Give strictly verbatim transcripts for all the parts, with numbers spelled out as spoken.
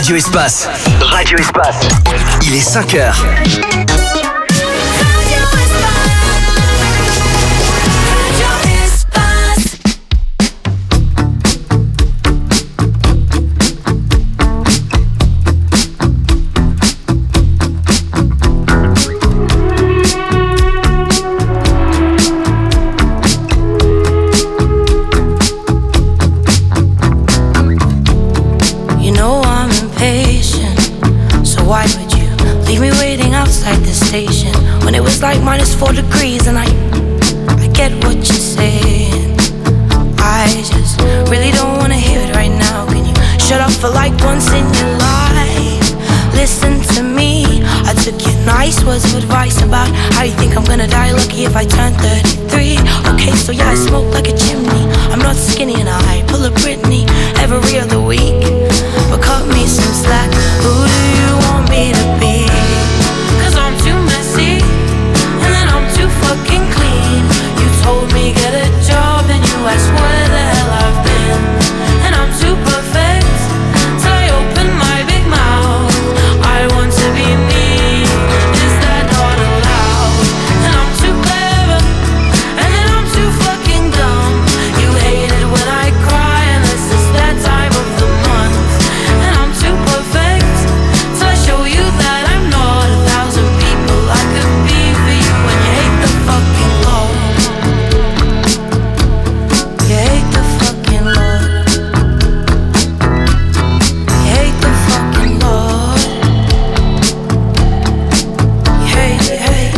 Radio Espace. Radio Espace. Il est cinq heures. Like minus four degrees and I I get what you're saying. I just really don't wanna hear it right now. Can you shut up for like once in your life? Listen to me. I took your nice words of advice about how you think I'm gonna die lucky if I turn thirty-three. Okay, so yeah, I smoke like a chimney. I'm not skinny and I pull a Britney every other week. But cut me some slack. Who do you want me to be? Cause I'm too messy fucking clean. You told me get a job and you asked where the hell I've been. And I'm too perfect till I open my big mouth. I want to be me. Is that not allowed? And I'm too clever and then I'm too fucking dumb. You hate it when I cry unless it's that time of the month. And I'm too perfect till I show you that I'm not a thousand people I could be for you. When you hate the fucking Lord, you hate the fucking Lord, you hate the fucking Lord, you hate, you hate.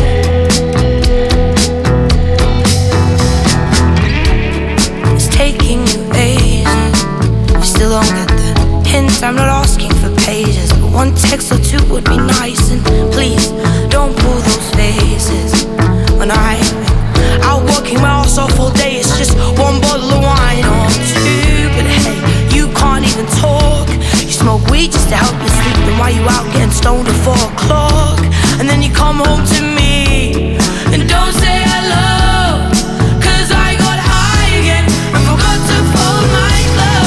It's taking you ages, you still don't get the hint. I'm not asking for pages, but one text or two would be nice. And please don't pull those faces when I've been out working my ass off all day. It's just one bottle of wine or two. But hey, you can't even talk. You smoke weed just to help you sleep. Then why you out getting stoned at four o'clock? And then you come home to me and don't say hello. Cause I got high again and forgot to fold my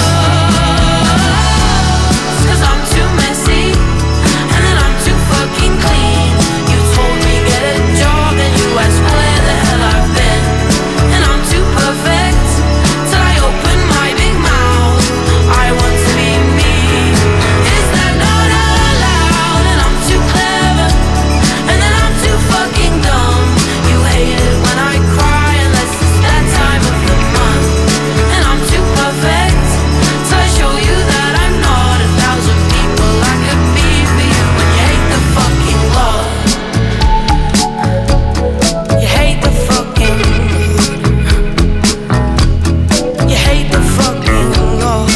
clothes. Cause I'm too messy and then I'm too fucking clean. You told me get a job and you asked where the hell I've been. And I'm too perfect till I open my big mouth. I want to be me. Is that not allowed? And I'm too clever and then I'm too fucking dumb. You hate it when I cry unless it's that time of the month. And I'm too perfect till I show you that I'm not a thousand people I could be for you. When you hate the fucking Lord, you hate the fucking You hate the fucking Lord.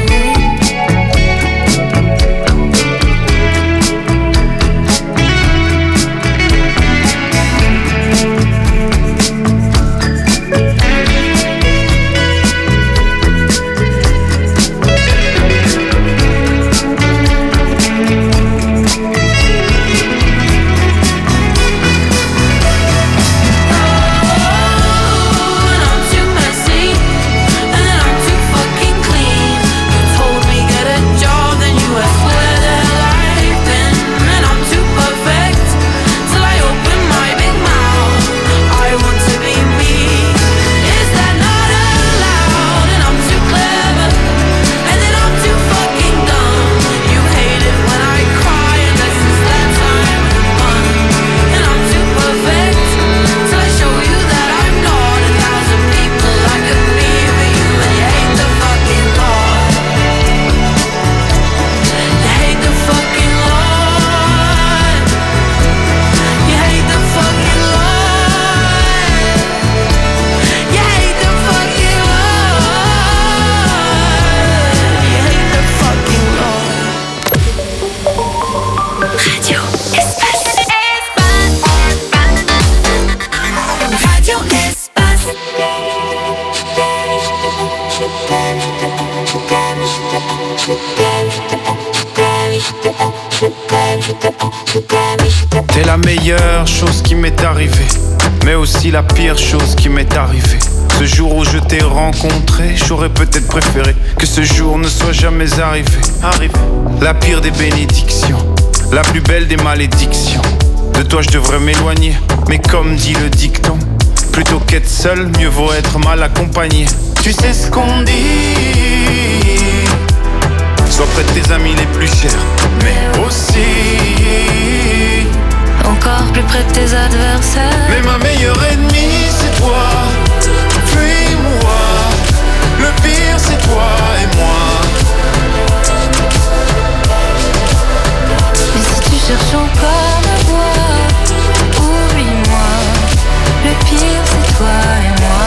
And I'm too messy and then I'm too fucking clean. You told me get a job, then you asked where the hell I've been. And I'm too perfect till I open my big mouth. I want to be me. Is that not allowed? And I'm too clever and then I'm too fucking dumb. You hate it when I cry unless it's that time of the month. And I'm too perfect till I show you that I'm not a thousand people I could be for you. And you hate the fucking Lord, you hate the fucking Lord, you hate the fucking Lord, you hate the fucking Lord, you hate the fucking Lord. Radio Espace. Radio Espace. T'es la meilleure chose qui m'est arrivée, mais aussi la pire chose qui m'est arrivée. Ce jour où je t'ai rencontré, j'aurais peut-être préféré que ce jour ne soit jamais arrivé. Arrivé. La pire des bénédictions, la plus belle des malédictions. De toi je devrais m'éloigner, mais comme dit le dicton, plutôt qu'être seul, mieux vaut être mal accompagné. Tu sais ce qu'on dit, sois près de tes amis les plus chers, mais aussi encore plus près de tes adversaires. Mais ma meilleure ennemie c'est toi, fuis-moi. Le pire c'est toi et moi. Mais si tu cherches encore la voie, oublie-moi. Le pire c'est toi et moi.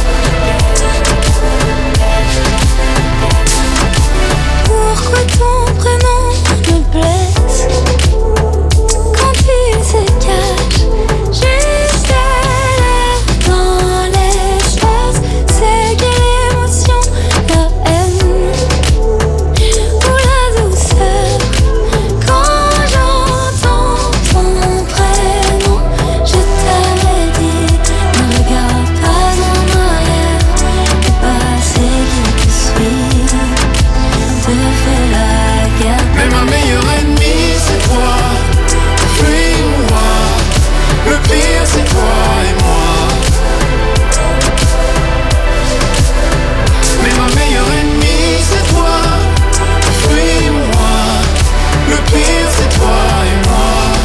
Pourquoi ton prénom me blesse quand il se cache juste là dans l'espace? C'est quelle émotion, la haine ou la douceur? Quand j'entends ton prénom, je t'avais dit, ne regarde pas en arrière. Le passé qui te suit te fait la guerre. Mais ma meilleure ennemie c'est toi, fuis-moi. Le pire c'est toi et moi. Mais ma meilleure ennemie c'est toi, fuis-moi. Le pire c'est toi et moi.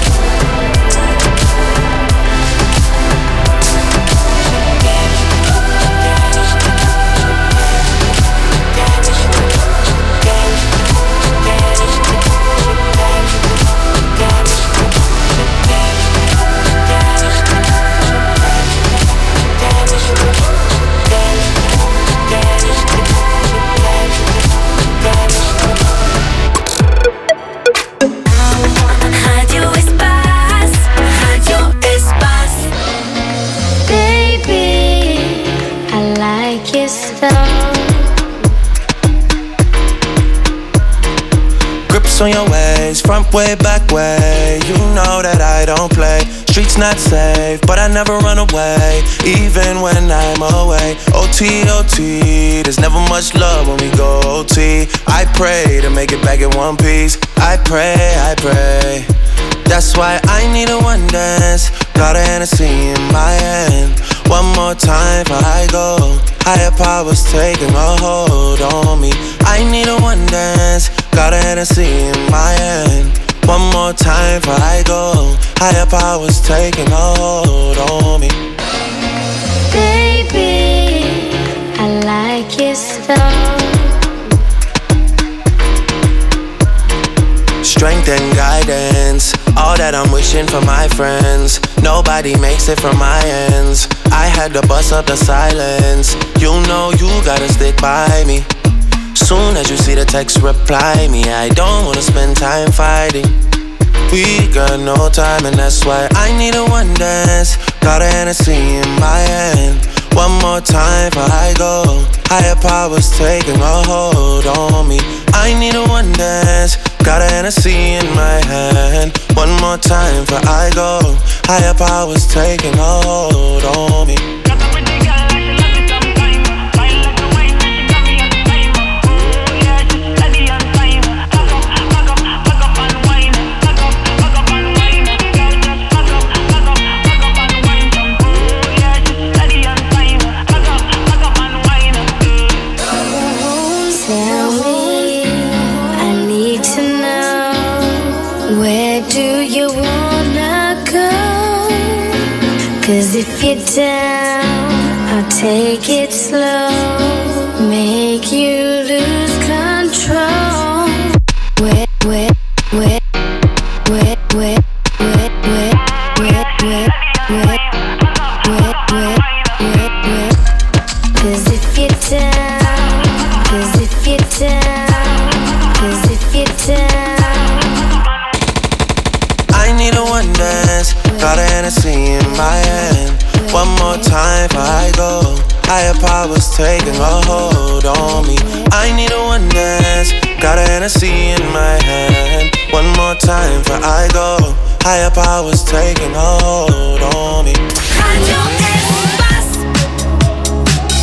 Radio Espace, Radio Espace. Baby, I like your style. Grips on your waist, front way, back way. You know that I don't play. Streets not safe, but I never run away, even when I'm away. O T, O T, there's never much love when we go O T. I pray to make it back in one piece. I pray, I pray. That's why I need a one dance. Got a Hennessy in my hand. One more time before I go. Higher powers taking a hold on me. I need a one dance. Got a Hennessy in my hand. One more time before I go. Higher powers taking a hold on me. Baby, I like your style. Strength and guidance, all that I'm wishing for my friends. Nobody makes it from my ends. I had to bust up the silence. You know you gotta stick by me. Soon as you see the text, reply me. I don't wanna spend time fighting. We got no time and that's why I need a one dance. Got a Hennessy in my hand. One more time before I go. Higher powers taking a hold on me. I need a one dance. Got a Hennessy in my hand. One more time before I go. Higher powers taking a hold on me. Cause if you're down, I'll take it slow. Make you lose control. Wet, wet, wet, wet, wet, wet, wet, wet, wet, wet, wet, wet, wet, wet. Cause if you're down, cause if you're down, cause if you're down. I need a one dance. Got a Hennessy in my hand. One more time before I go. Higher powers taking a hold on me. I need a one dance. Got a Hennessy in my hand. One more time before I go. Higher powers taking a hold on me. Radio Espace.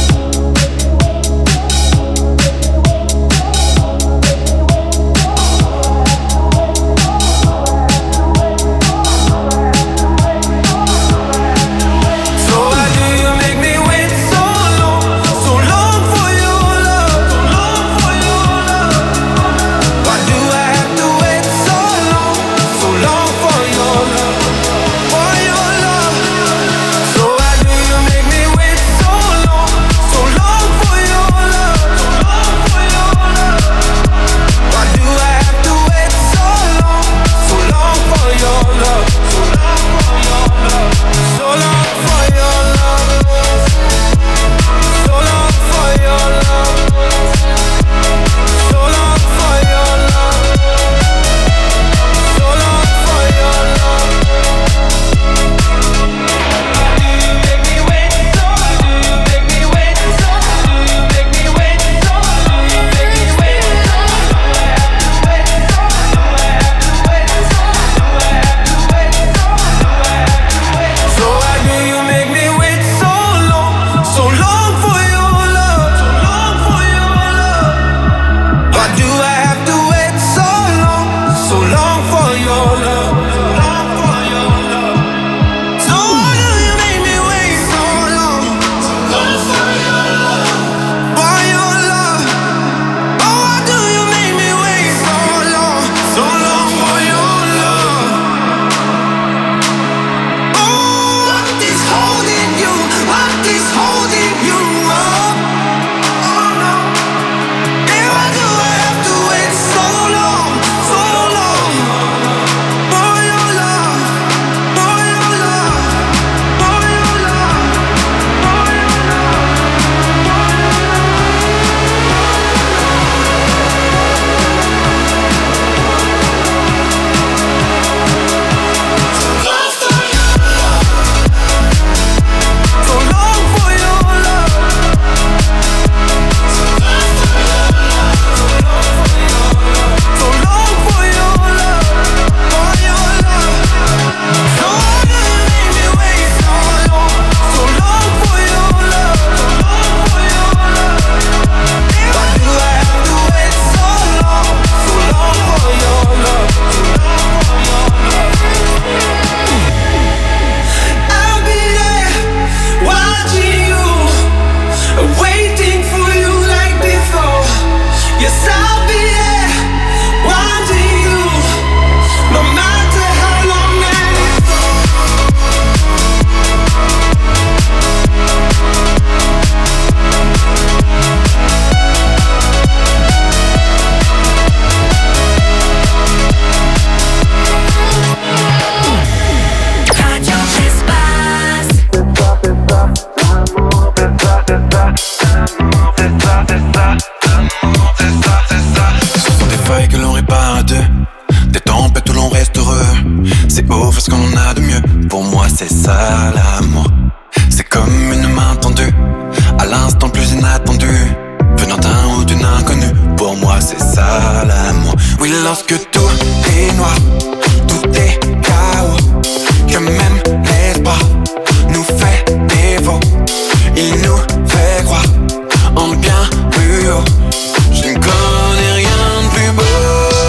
lorsque tout est noir, tout est chaos, que même l'espoir nous fait défaut. Il nous fait croire en bien plus haut. Je ne connais rien de plus beau.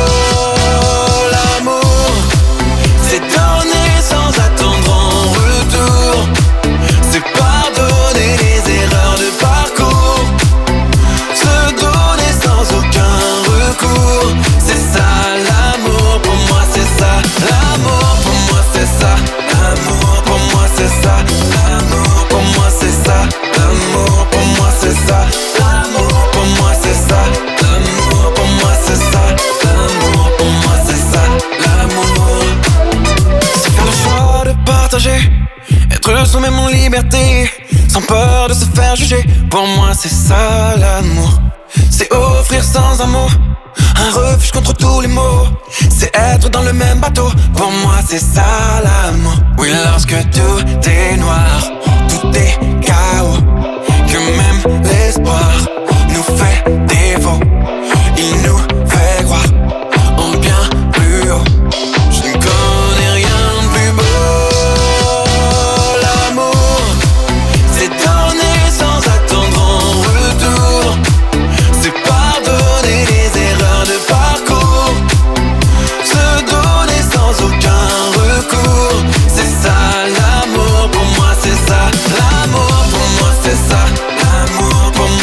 L'amour, c'est donner sans attendre en retour. C'est pardonner les erreurs de parcours. Se donner sans aucun recours. C'est ça l'amour, pour moi c'est ça. L'amour, pour moi c'est ça. L'amour, pour moi c'est ça. L'amour, pour moi c'est ça. L'amour, pour moi c'est ça. L'amour, pour moi c'est ça. L'amour, pour moi c'est ça. L'amour, pour moi c'est ça. L'amour, c'est faire le choix de partager, être soi-même en liberté, sans peur de se faire juger. Pour moi c'est ça l'amour. C'est offrir sans un mot un refuge contre tous les maux. C'est être dans le même bateau. Pour moi c'est ça l'amour. Oui, lorsque tout est noir, tout est chaos, que même l'espoir nous fait défaut. Il nous fait croire en bien plus haut. Je ne connais rien de plus beau. L'amour, c'est donner sans attendre en retour. C'est pardonner les erreurs de parcours. Se donner sans aucun recours. C'est ça l'amour, pour moi c'est ça. L'amour, pour moi c'est ça. L'amour, pour moi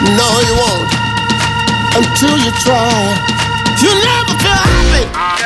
No, you won't. Until you try, you never feel happy.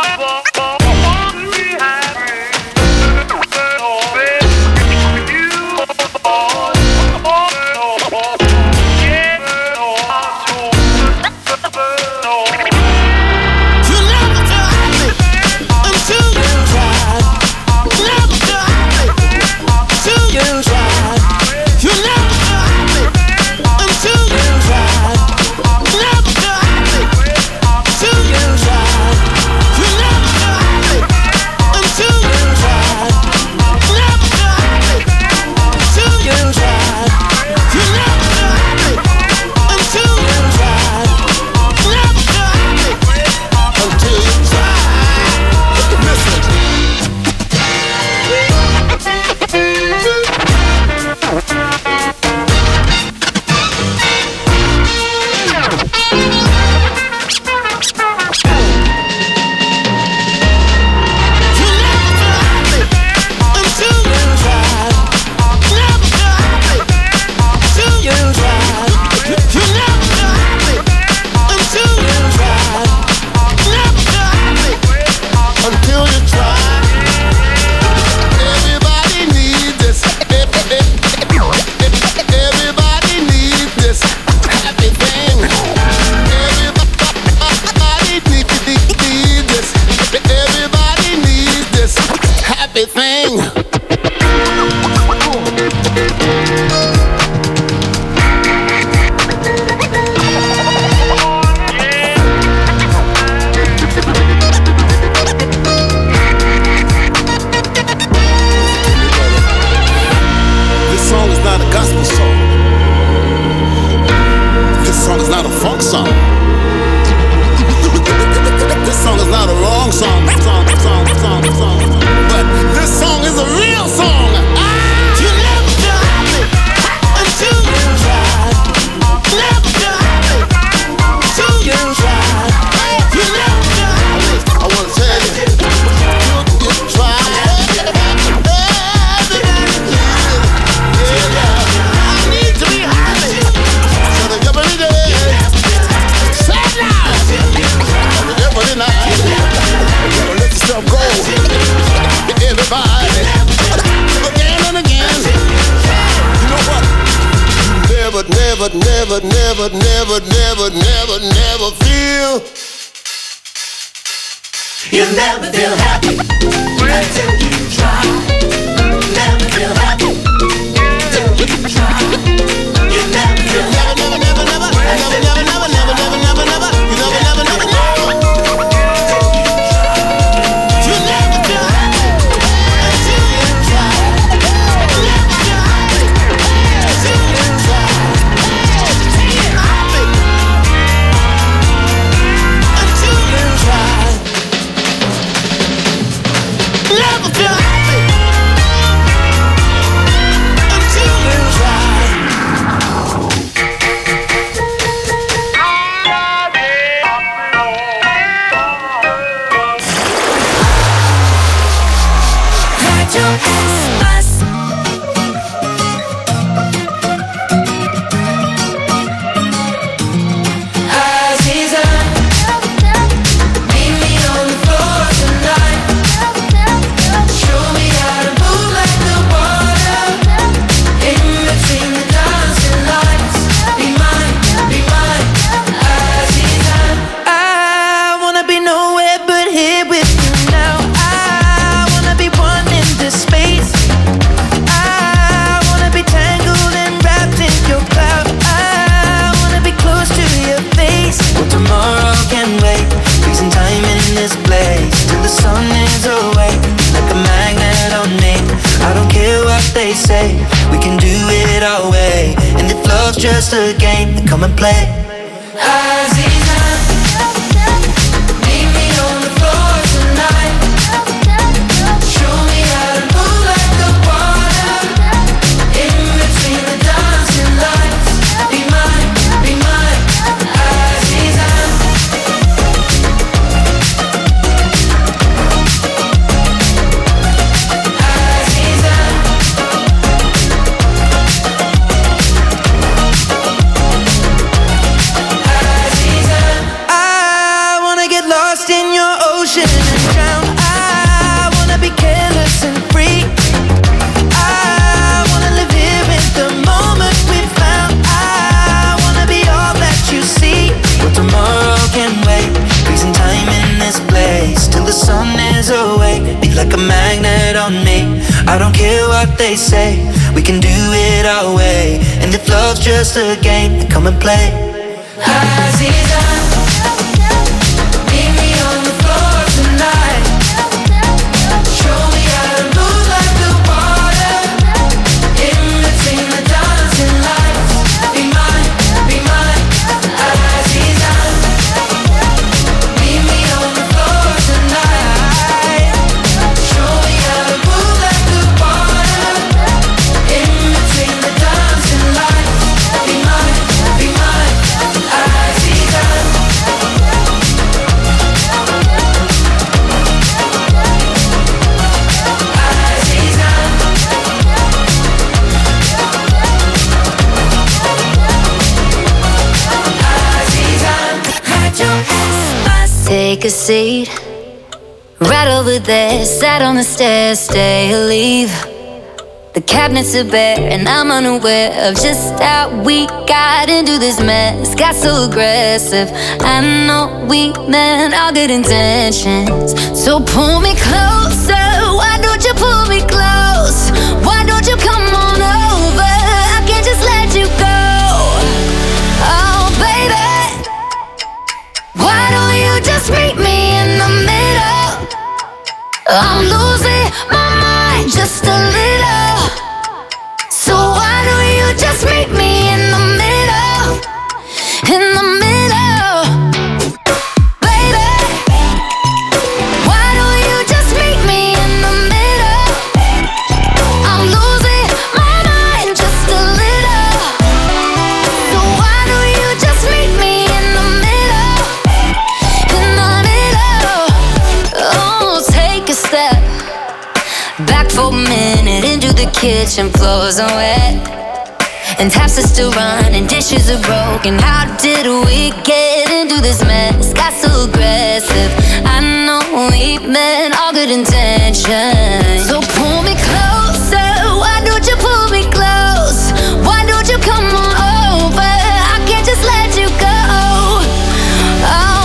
Never, never, never, never, never, never feel. You'll never feel happy until you try. Never feel happy until you try. You'll never feel happy. Never, never, never, never, never, never, never, never, never, never, never. You never, never, never, never. Just a game, then come and play. Aziza, meet me on the floor tonight. Show me how to move like the water. In between the dancing lights. Be mine, be mine, Aziza. Aziza. don't care what they say. We can do it our way. And if love's just a game, then come and play. Aziza, meet me on the floor tonight. Show me how to move like the water in between the dancing lights. Be mine, be mine, Aziza. Meet me on the floor tonight. Show me how to move like the water in between the dancing lights. Be mine, be mine, Aziza. Take a seat, right over there, sat on the stairs, stay or leave. The cabinets are bare and I'm unaware of just how we got into this mess. Got so aggressive, I know we meant all good intentions. So pull me closer, why don't you pull me close? Why don't you come on over, I can't just let you go. Oh baby, why don't you just meet me in the middle? I'm losing my mind just a little. So why don't you just meet me in the middle? In the middle, baby. Why don't you just meet me in the middle? I'm losing my mind just a little. So why don't you just meet me in the middle? In the middle. Oh, take a step back for a minute into the kitchen, floors are wet, and taps are still running, dishes are broken. How did we get into this mess? Got so aggressive, I know we meant all good intentions. So pull me closer, why don't you pull me close? Why don't you come on over, I can't just let you go. Oh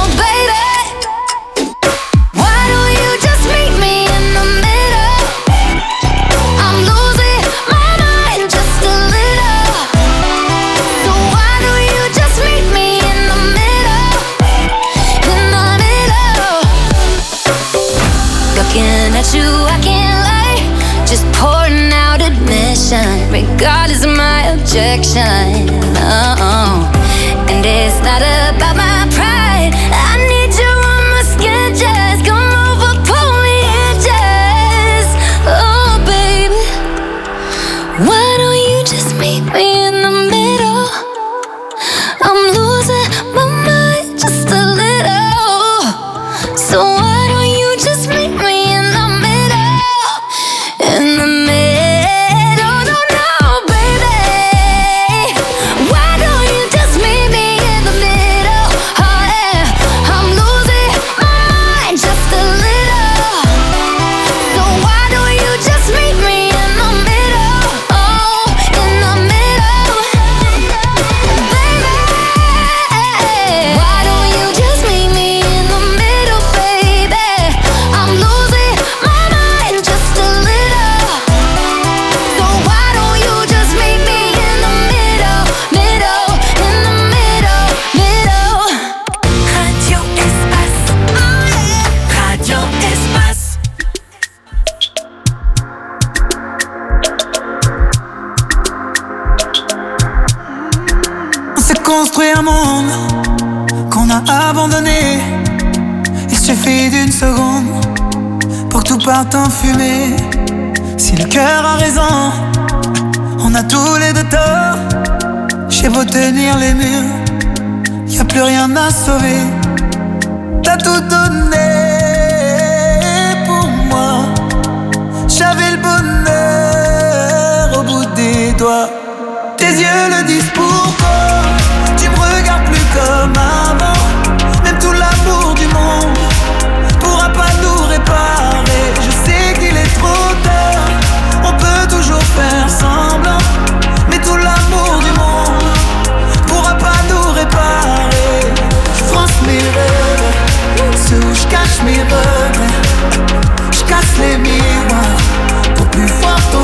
baby, why don't you just meet me in the middle? I'm losing my mind just a little. So why don't you just meet me in the middle? In the middle. Looking at you, I can't lie, just pouring out admission, regardless of my objection. Oh, and it's not about my pride, I need you on my skin, just come over, pull me in, just. Oh baby, why don't you just meet me in the middle? I'm losing my mind just a little. So why don't you just meet me in the middle? In the middle, no, no, baby. Why don't you just meet me in the middle? Oh yeah, I'm losing my mind just a little. So why don't you just meet me in the middle? Oh, in the middle, baby. Why don't you just meet me in the middle, baby? I'm losing my mind just a little. So why don't you just meet me in the middle, middle, in the middle, middle. Radio Espace. Radio Espace. On s'est construit un monde qu'on a abandonné. Il suffit d'une seconde pour que tout parte en fumée. Si le cœur a raison, on a tous les deux tort. J'ai beau tenir les murs, y a plus rien à sauver. T'as tout donné pour moi, j'avais le bonheur au bout des doigts. Tes yeux le disent pourquoi tu me regardes plus comme avant. Même tout l'amour du monde pourra pas nous réparer. Je sais qu'il est trop tard, on peut toujours faire semblant, mais tout l'amour du monde pourra pas nous réparer. Je France mes rêves, ceux où je cache mes regrets, je casse les miroirs pour plus fort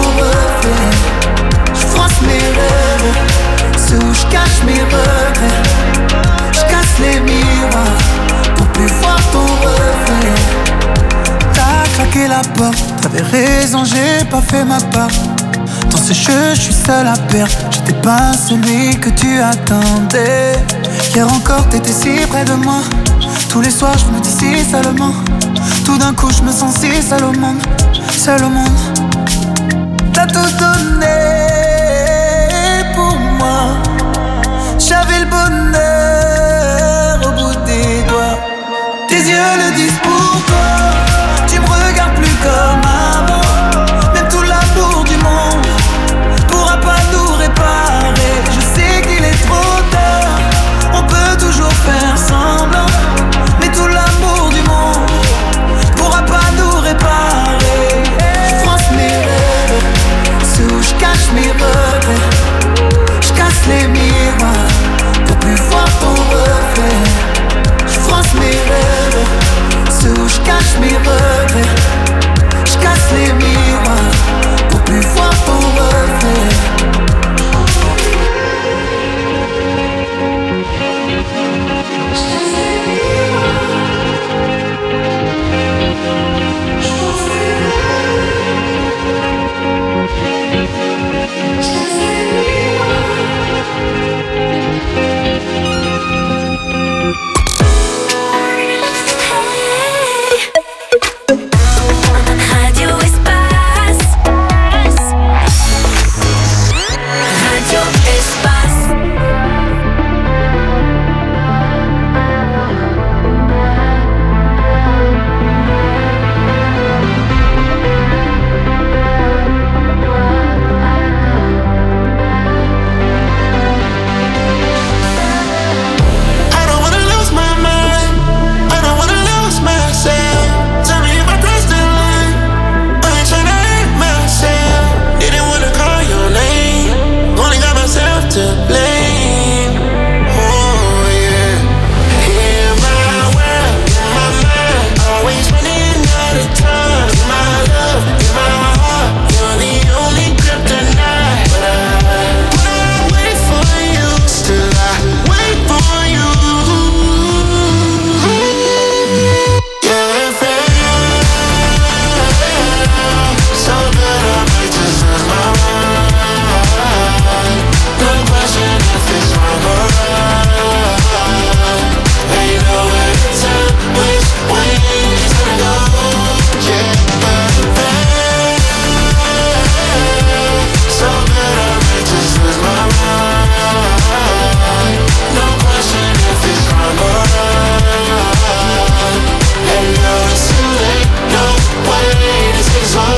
mes regrets. Je casse les miroirs pour plus voir ton reflet. T'as claqué la porte, t'avais raison, j'ai pas fait ma part. Dans ce jeu, je suis seul à perdre. J'étais pas celui que tu attendais. Hier encore, t'étais si près de moi. Tous les soirs, je me dis si seulement. Tout d'un coup, je me sens si seul au monde. Seul au monde. T'as tout donné pour moi. J'avais le bonheur au bout des doigts. Tes yeux le disent pour toi. Tu me regardes plus comme avant. Même tout l'amour du monde pourra pas nous réparer. Je sais qu'il est trop tard. On peut toujours faire semblant, mais tout l'amour du monde pourra pas nous réparer. Je fronce mes rêves, ceux où je cache mes regrets. Je casse les miroirs pour plus voir ton reflet. Je fronce mes rêves, ceux où je cache mes regrets. Je casse les miroirs pour plus voir ton reflet. Radio Espace. Radio Espace. I don't wanna lose my mind. I don't wanna lose myself. Tell me if I crossed the line. I ain't tryna hurt myself. Didn't wanna call your name. Only got myself to blame. Oh yeah. In my world, in my mind, always running out of time. In my love, in my heart, you're the only kryptonite. But I, but I wait for you, still I wait for you. You're a friend, so good I might just lose my mind. No question if it's wrong or right. Ain't no way to tell which way it's gonna go. Yeah, my friend, so good I might just lose my mind. No question if it's wrong or right. And now it's too late, no way to take slow.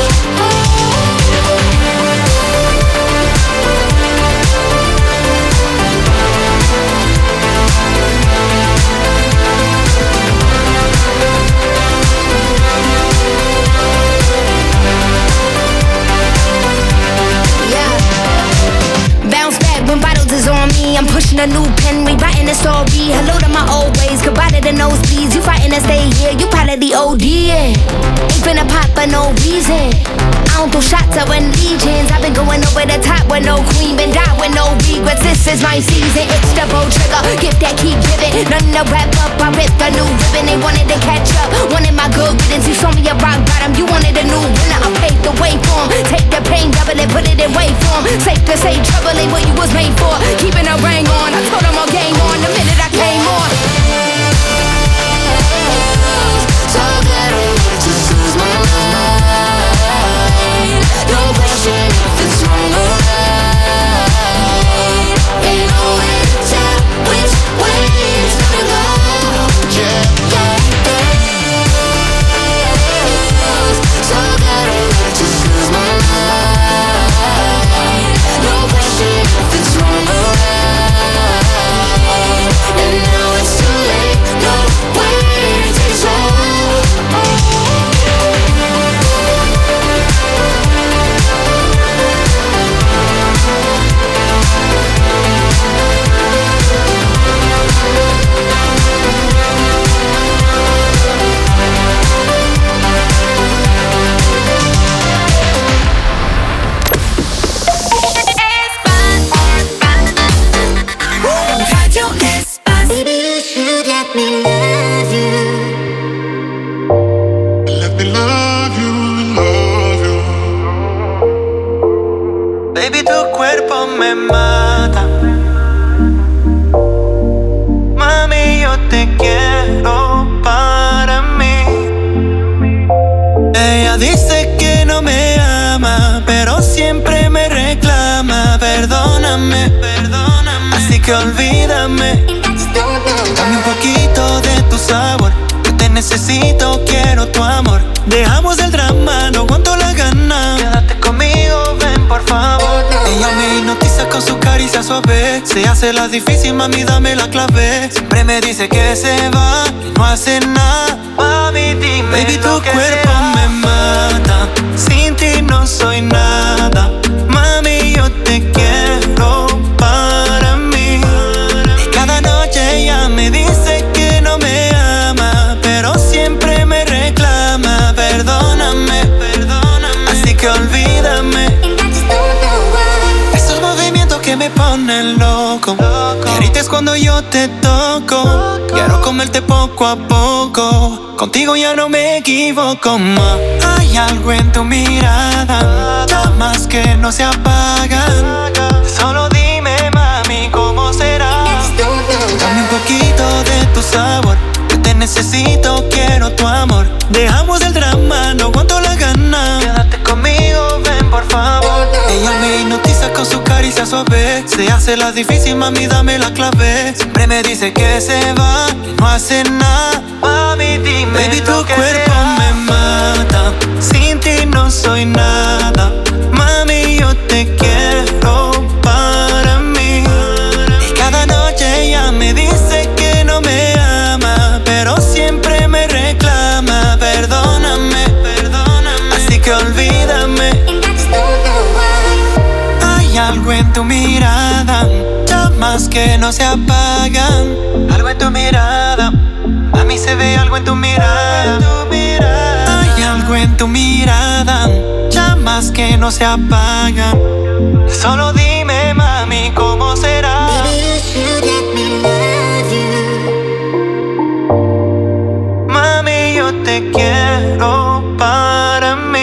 Bounce back when bottles is on me. I'm pushing a new pen, rewriting the story. Hello to my old ways, goodbye to the nosebleeds. You fighting to stay here, you probably ODing. Ain't finna pop for no reason. I don't throw shots, I win legions. I've been going over the top with no queen, been die with no regrets. This is my season, it's the bow trigger. Gift that keep giving, nothing to wrap up. I ripped a new ribbon, they wanted to catch up. Wanted my good riddance, you saw me a rock bottom. You wanted a new winner, I paved the way for 'em. Take the pain, double it, put it in wait form. Safe to say, trouble ain't what you was made for. Keeping a ring on, I told them all game on the minute I came on. So good I might just lose my mind. No question if it's wrong or right. Ain't no way to tell which way it's gonna go. Yeah, yeah, yeah. So good I might just lose my mind. No question if it's wrong or right. olvídame. Dame un poquito de tu sabor, que te necesito, quiero tu amor. Dejamos el drama, no aguanto la gana. Quédate conmigo, ven por favor. Ella me hipnotiza con su caricia suave. Se hace la difícil, mami, dame la clave. Siempre me dice que se va, que no hace nada. Mami, dime. Baby, tu cuerpo sea. Me mata. Sin ti no soy nada. Mami, yo te quiero para mí. Y cada noche ella me dice que no me ama, pero siempre me reclama. Perdóname, perdóname. Así que olvídame. Esos movimientos que me ponen loco. Y ahorita es cuando yo te toco. Quiero comerte poco a poco. Contigo ya no me equivoco más. Hay algo en tu mirada, llamas que no se apagan. Solo dime, mami, ¿cómo será? Dame un poquito de tu sabor, que te necesito, quiero tu amor. Dejamos el drama, no aguanto la gana. Quédate conmigo, ven por favor. Ella me hipnotiza con su caricia suave. Se hace la difícil, mami, dame la clave. Siempre me dice que se va, que no hace nada. Mami, dime. Baby, tu cuerpo sea. Me mata. Sin ti no soy nada. Mami, yo te quiero para mí. Y cada noche ella me dice que no me ama, pero siempre me reclama. Perdóname, perdóname. Así que olvídame. Hay algo en tu mirada, llamas que no se apagan. Algo en tu mirada. A mí se ve algo en tu mirada. Hay algo en tu mirada, llamas que no se apagan. Solo dime, mami, ¿cómo será? Mami, yo te quiero para mí.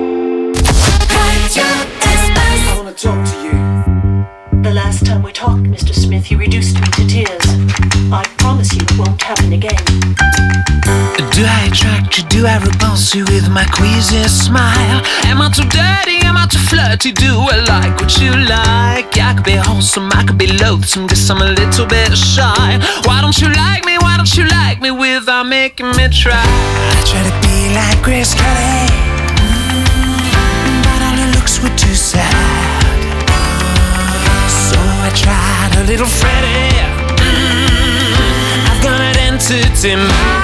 I wanna talk to you. The last time we talked, Mister Smith, you reduced me to tears. I promise you it won't happen again. Do I attract you? Do I repulse you with my queasy smile? Am I too dirty? Am I too flirty? Do I like what you like? I could be wholesome, I could be loathsome, guess I'm a little bit shy. Why don't you like me? Why don't you like me without making me try? I try to be like Grace Kelly, mm, but all her looks were too sad. So I tried a little Freddie. Mm, I've got an entity mind.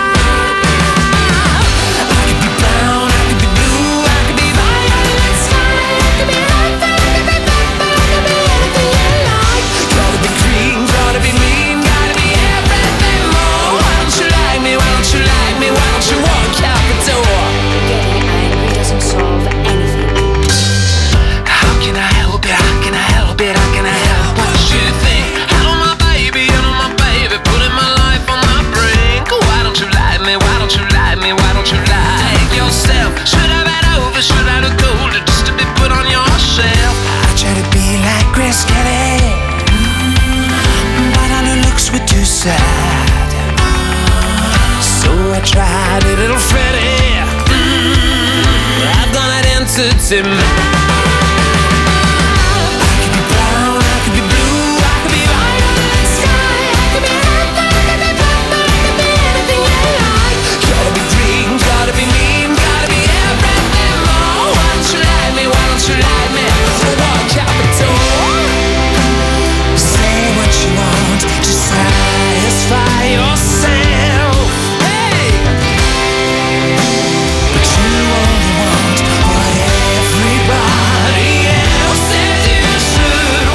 So I tried a little Freddie. Mm, I've got an entity mind. Yourself, hey, but you only want what everybody else says you should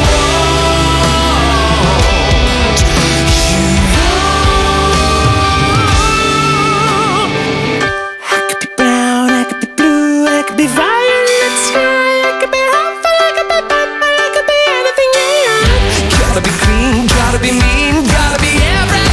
want. You know, I could be brown, I could be blue, I could be violet sky, I could be hopeful, I could be purple, I could be anything you like. Gotta be green, gotta be mean, gotta be everything.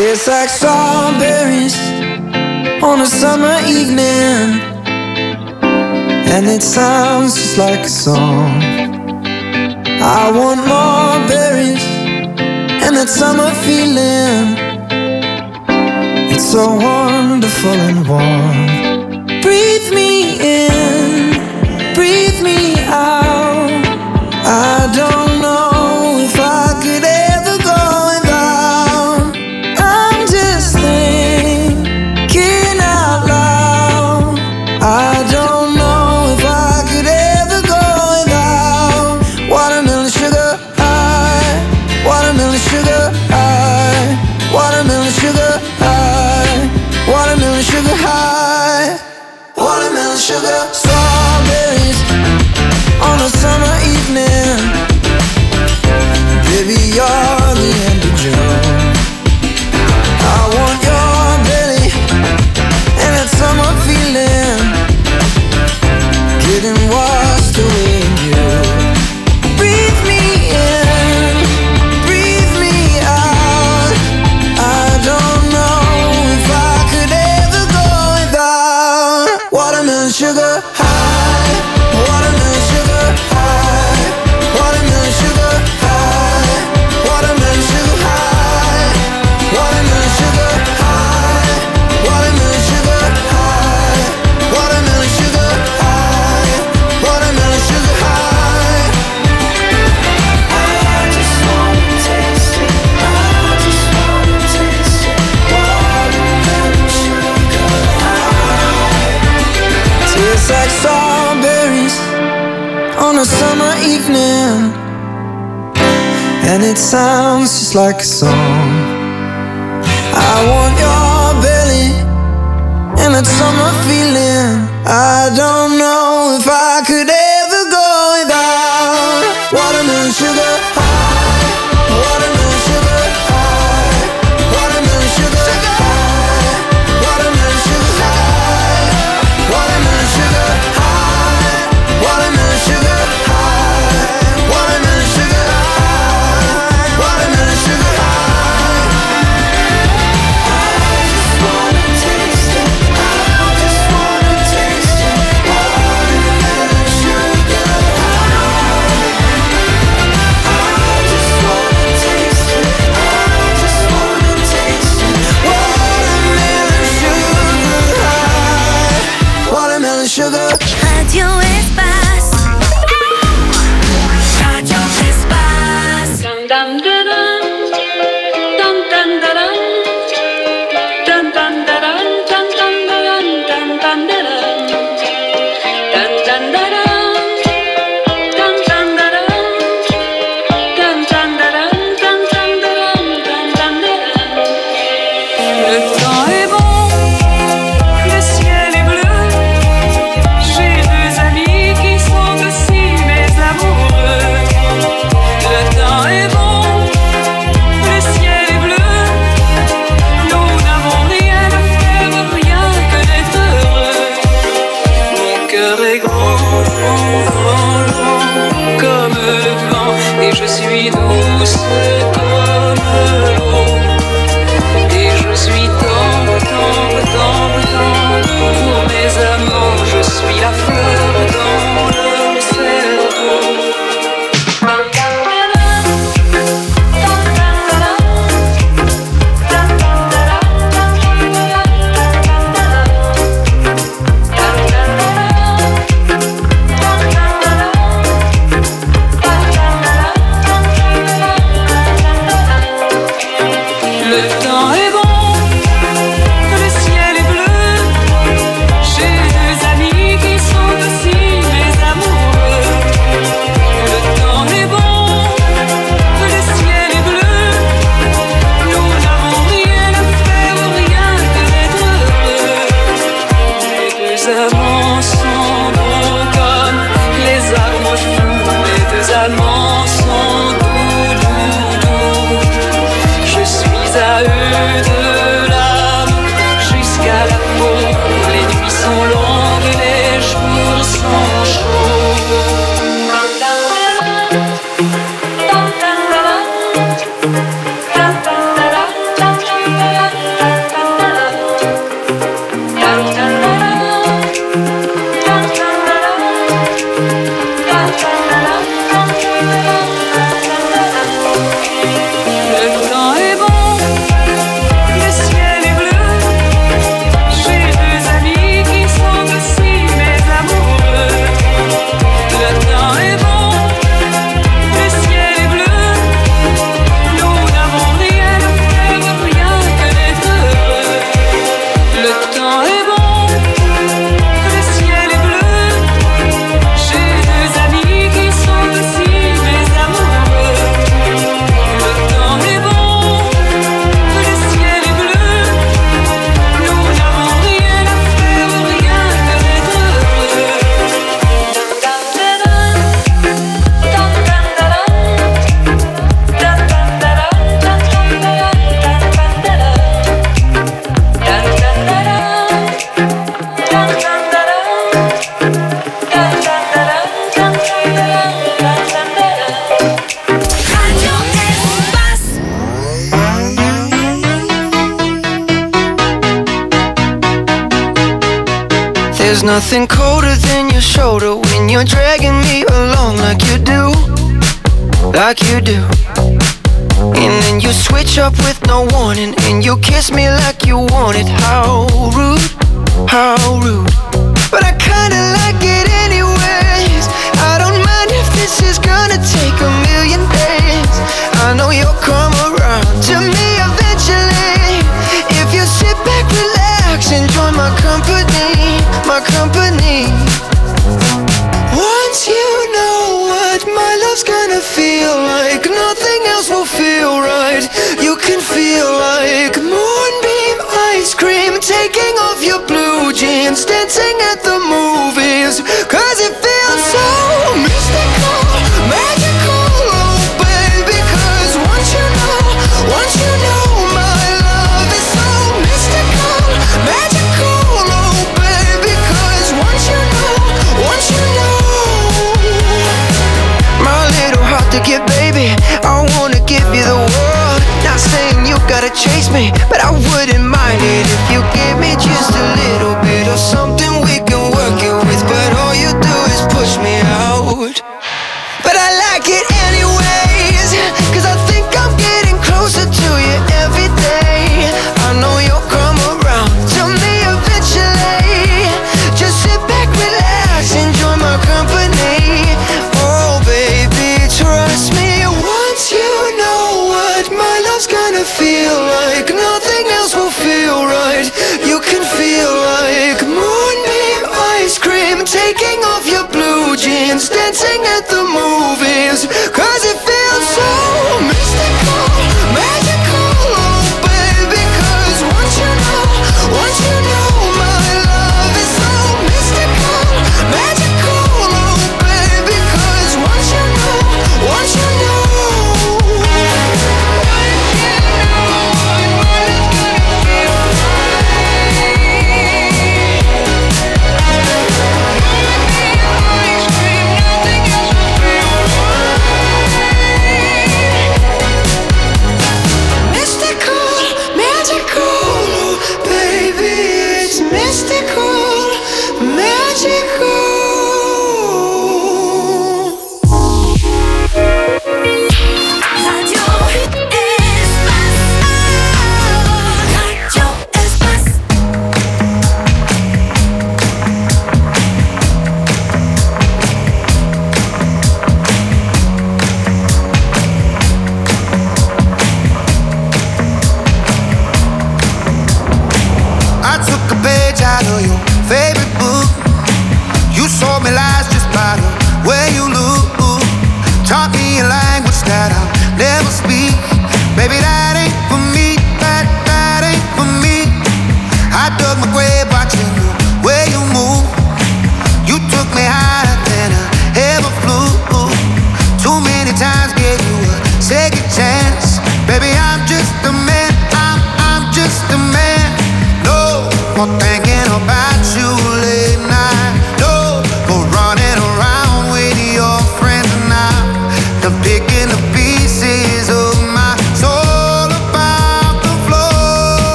Tastes like strawberries on a summer evening, and it sounds just like a song. I want more berries and that summer feeling. It's so wonderful and warm. Breathe me in, breathe me out. I don't know if I could ever go without. I'm just thinking out loud. I don't know if I could ever go without watermelon sugar high, watermelon sugar high, watermelon sugar high, watermelon sugar high, watermelon sugar. Strawberries on a summer evening. Baby, you're the end of June. I want your belly and that summer feeling, getting washed away in you. Breathe me in, breathe me out. I don't know if I could ever go without watermelon sugar high, watermelon sugar high, watermelon sugar high, watermelon sugar high, watermelon sugar high, watermelon sugar high, watermelon sugar high, watermelon sugar high. I just wanna taste it, I just wanna taste it, watermelon sugar high. Tastes like strawberries on a summer evening, and it sounds just like a song. I want your belly and that summer feeling. I don't know if I could ever go without watermelon sugar high, watermelon sugar high, watermelon sugar high, watermelon sugar high, watermelon sugar high, watermelon sugar high, watermelon sugar high, watermelon sugar high. I just wanna taste it, I just wanna taste it, watermelon sugar high. I just wanna taste it, I just wanna taste it, watermelon sugar high, watermelon sugar. Radio Espace. Radio Espace. Dun dun dun dun dun dun dun dun dun dun dun dun dun dun dun dun Le temps est bon, le ciel est bleu. J'ai deux amis qui sont aussi mes amoureux. Le temps est bon, le ciel est bleu. Nous n'avons rien à faire, rien que d'être heureux. Mon cœur est grand, grand, grand, comme le vent, et je suis douce comme l'eau. Et je suis tendre, tendre, tendre, tendre pour mes amants. Je suis la fleur dans leur cerveau. There's nothing colder than your shoulder when you're dragging me along like you do, like you do. And then you switch up with no warning, and you kiss me like you want it. How rude, how rude. But I kinda like it anyways. I don't mind if this is gonna take a million days. I know you'll come around to me eventually. If you sit back, relax, enjoy my company, my company. Once you know what my love's gonna feel like, nothing else will feel right. You can feel like moonbeam ice cream, taking off your blue jeans, dancing at the movies. Cause it feels so mystical, magical, oh baby. Cause once you know, once you know my love is so mystical, magical, oh baby. Cause once you know, once you know, my little heart to give, baby, I wanna give you the world. Not saying you gotta chase me, but I wouldn't mind it if you give me just a little bit of something we can work it with. But all you do is push me out. But I like it anyways, cause I think I'm getting closer to you every day. I know you'll come around to me eventually. Just sit back, relax, enjoy my company. Oh baby, trust me. Once you know what my love's gonna feel like, nothing else will feel right. You can feel like moonbeam ice cream, taking off your blue jeans, dancing at the movies. Cause it feels so mystical, magical, oh baby. Cause once you know, once you know my love is so mystical, magical, oh baby. Cause once you know, once you know,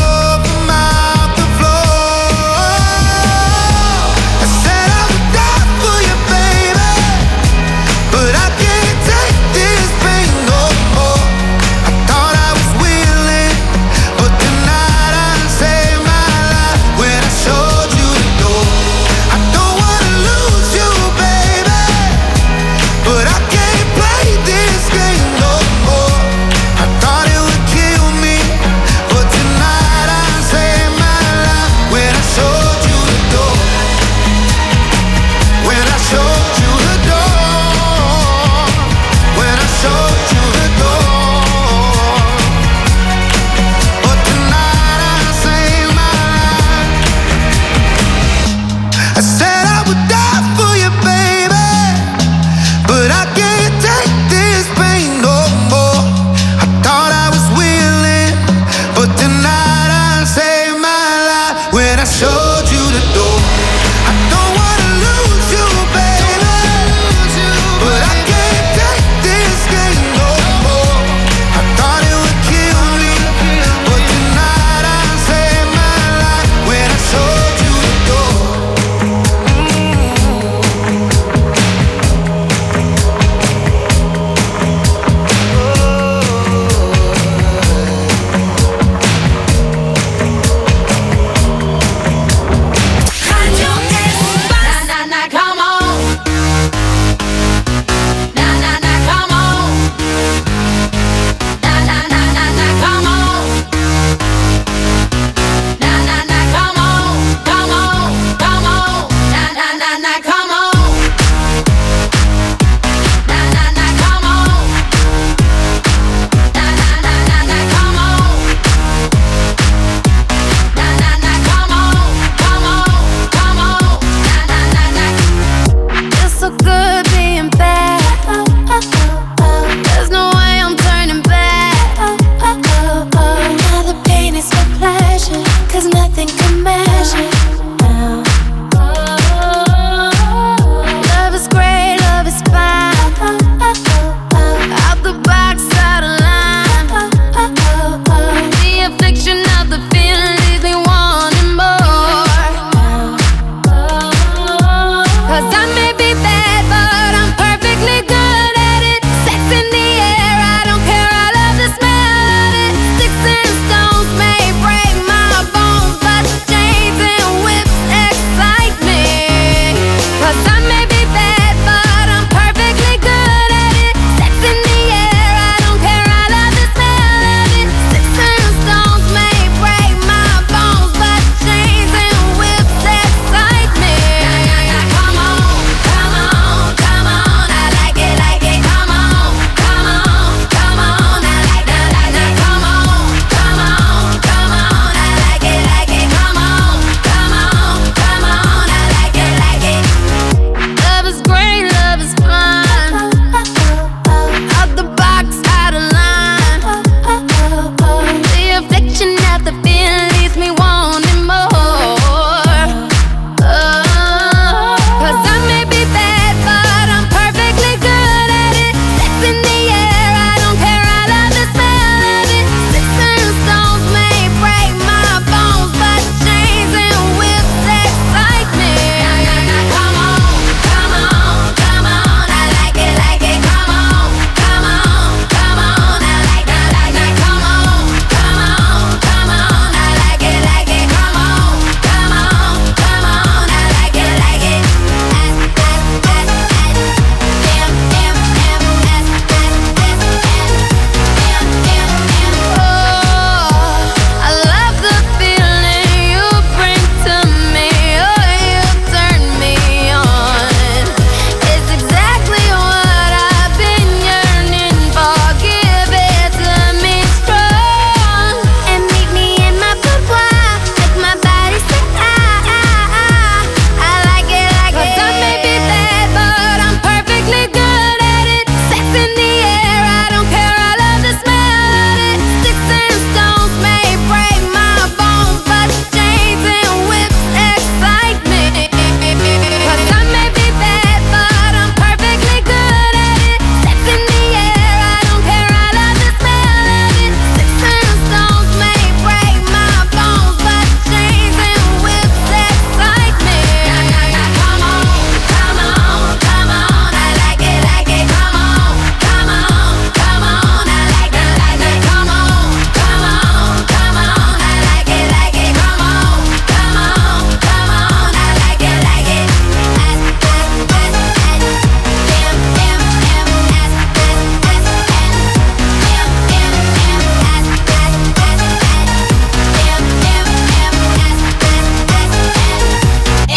I said I would die I said